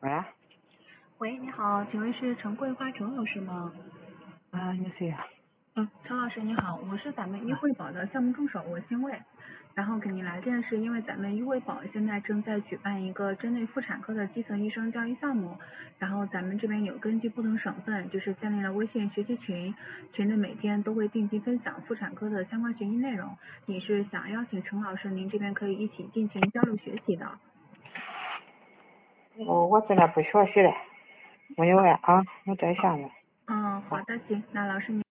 喂， 喂，你好，请问是陈桂花陈老师吗？ 你谁呀？ 陈老师你好，我是咱们医惠保的项目助手，我姓魏。然后给您来电是因为咱们医惠保现在正在举办一个针对妇产科的基层医生教育项目，然后咱们这边有根据不同省份，就是建立了微信学习群，群里每天都会定期分享妇产科的相关学习内容。你是想邀请陈老师，您这边可以一起进行交流学习的。 我现在不学习了，没有了啊，我在项目。 好的，行，那老师您。